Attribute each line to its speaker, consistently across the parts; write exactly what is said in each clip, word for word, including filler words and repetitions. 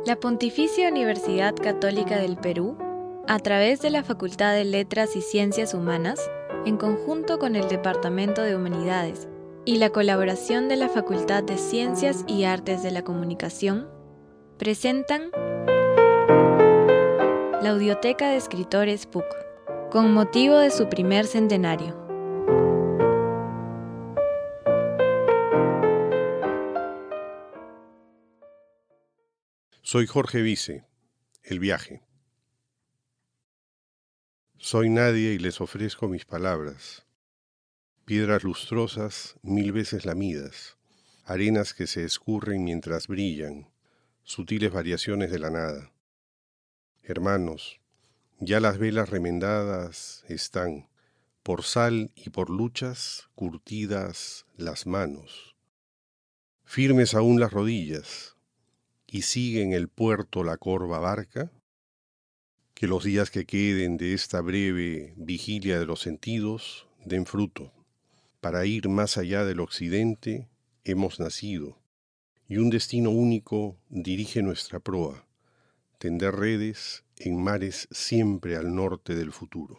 Speaker 1: La Pontificia Universidad Católica del Perú, a través de la Facultad de Letras y Ciencias Humanas, en conjunto con el Departamento de Humanidades y la colaboración de la Facultad de Ciencias y Artes de la Comunicación, presentan la Audioteca de Escritores P U C, con motivo de su primer centenario.
Speaker 2: Soy Jorge Vice, El viaje. Soy nadie y les ofrezco mis palabras, piedras lustrosas mil veces lamidas, arenas que se escurren mientras brillan, sutiles variaciones de la nada. Hermanos, ya las velas remendadas están, por sal y por luchas, curtidas las manos. Firmes aún las rodillas, y sigue en el puerto la corva barca. Que los días que queden de esta breve vigilia de los sentidos den fruto. Para ir más allá del occidente hemos nacido, y un destino único dirige nuestra proa, tender redes en mares siempre al norte del futuro.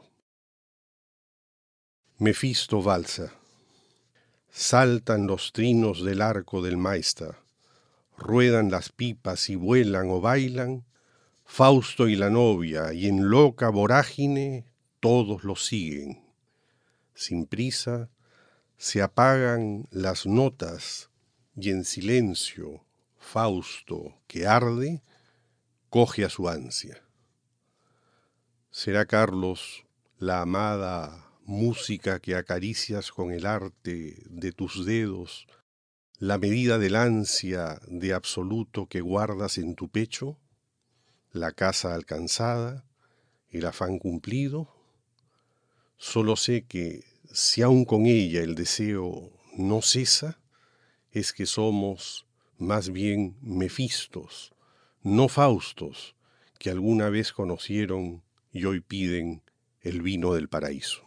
Speaker 2: Mefisto valsa. Saltan los trinos del arco del Maesta, ruedan las pipas y vuelan o bailan Fausto y la novia, y en loca vorágine todos los siguen. Sin prisa se apagan las notas y en silencio Fausto, que arde, coge a su ansia. Será Carlos la amada música que acaricias con el arte de tus dedos, la medida del ansia de absoluto que guardas en tu pecho. La casa alcanzada, el afán cumplido. Solo sé que si aún con ella el deseo no cesa, es que somos más bien Mefistos, no Faustos, que alguna vez conocieron y hoy piden el vino del paraíso.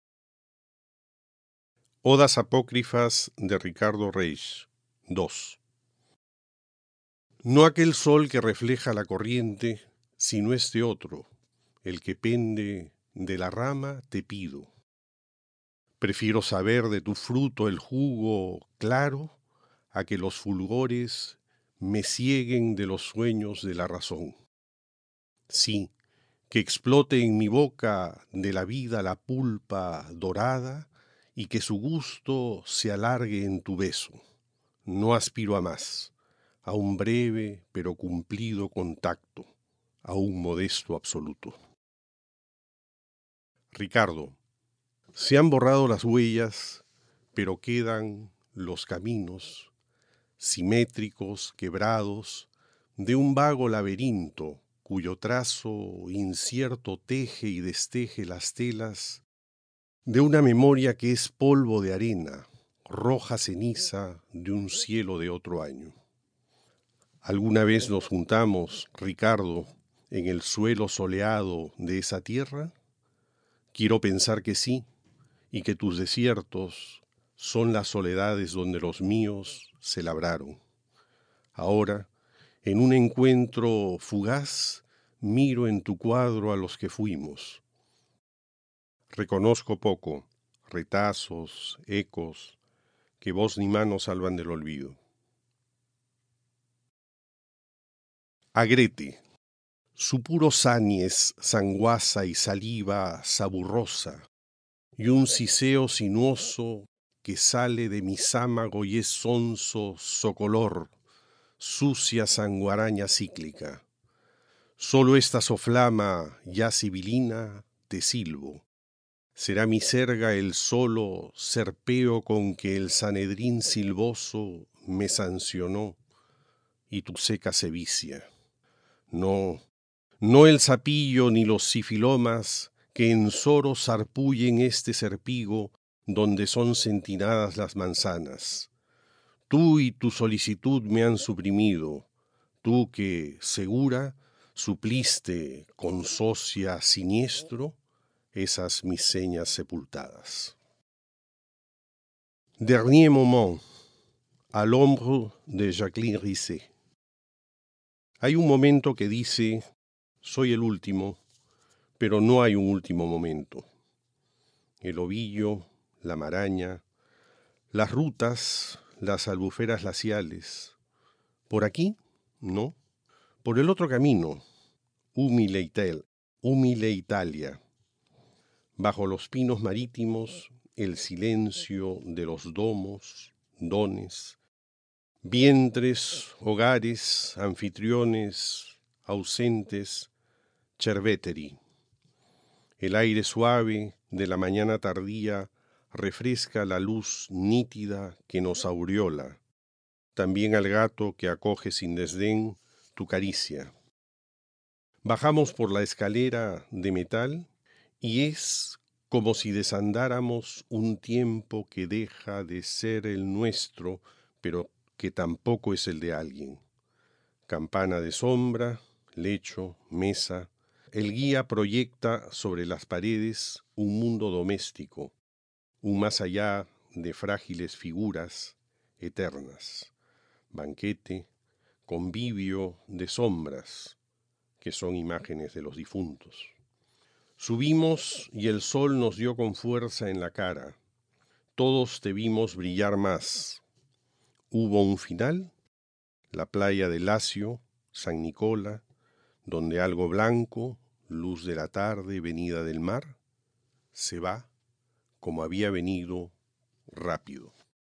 Speaker 2: Odas apócrifas de Ricardo Reis, dos. No aquel sol que refleja la corriente, sino este otro, el que pende de la rama te pido. Prefiero saber de tu fruto el jugo claro a que los fulgores me cieguen de los sueños de la razón. Sí, que explote en mi boca de la vida la pulpa dorada y que su gusto se alargue en tu beso. No aspiro a más, a un breve pero cumplido contacto, a un modesto absoluto. Ricardo, se han borrado las huellas, pero quedan los caminos, simétricos, quebrados, de un vago laberinto cuyo trazo incierto teje y desteje las telas de una memoria que es polvo de arena, roja ceniza de un cielo de otro año. ¿Alguna vez nos juntamos, Ricardo, en el suelo soleado de esa tierra? Quiero pensar que sí, y que tus desiertos son las soledades donde los míos se labraron. Ahora, en un encuentro fugaz, miro en tu cuadro a los que fuimos. Reconozco poco, retazos, ecos, que voz ni mano salvan del olvido. Agrete. Su puro sánies, sanguaza y saliva saburrosa, y un siseo sinuoso que sale de mi sámago y es sonso socolor, sucia sanguaraña cíclica. Solo esta soflama ya sibilina te silbo. Será mi serga el solo serpeo con que el Sanedrín silboso me sancionó y tu seca se vicia. No, no el sapillo ni los sifilomas que en Soro sarpullen este serpigo donde son centinadas las manzanas. Tú y tu solicitud me han suprimido, tú que, segura, supliste con socia siniestro esas mis señas sepultadas. Dernier moment, à l'ombre de Jacqueline Risset. Hay un momento que dice, soy el último, pero no hay un último momento. El ovillo, la maraña, las rutas, las albuferas glaciales. ¿Por aquí? No. Por el otro camino, humile, Ital- humile Italia. Bajo los pinos marítimos, el silencio de los domos, dones, vientres, hogares, anfitriones, ausentes, cerveteri. El aire suave de la mañana tardía refresca la luz nítida que nos aureola, también al gato que acoge sin desdén tu caricia. Bajamos por la escalera de metal y es como si desandáramos un tiempo que deja de ser el nuestro, pero que tampoco es el de alguien. Campana de sombra, lecho, mesa. El guía proyecta sobre las paredes un mundo doméstico, un más allá de frágiles figuras eternas. Banquete, convivio de sombras, que son imágenes de los difuntos. Subimos y el sol nos dio con fuerza en la cara. Todos te vimos brillar más. ¿Hubo un final? La playa de Lacio, San Nicola, donde algo blanco, luz de la tarde venida del mar, se va como había venido rápido.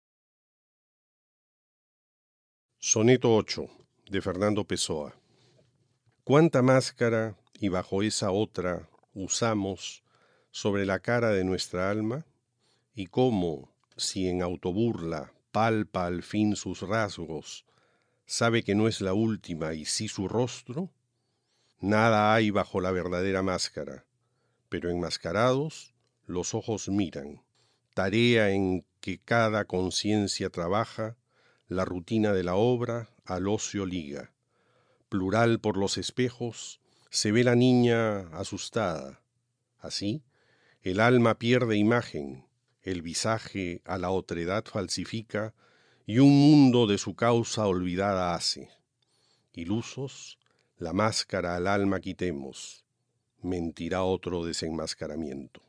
Speaker 2: Soneto ocho, de Fernando Pessoa. Cuánta máscara y bajo esa otra usamos sobre la cara de nuestra alma, y cómo, si en autoburla palpa al fin sus rasgos, sabe que no es la última y sí su rostro. Nada hay bajo la verdadera máscara, pero enmascarados los ojos miran, tarea en que cada conciencia trabaja, la rutina de la obra al ocio liga. Plural por los espejos, se ve la niña asustada. Así, el alma pierde imagen, el visaje a la otredad falsifica y un mundo de su causa olvidada hace. Ilusos, la máscara al alma quitemos, mentirá otro desenmascaramiento.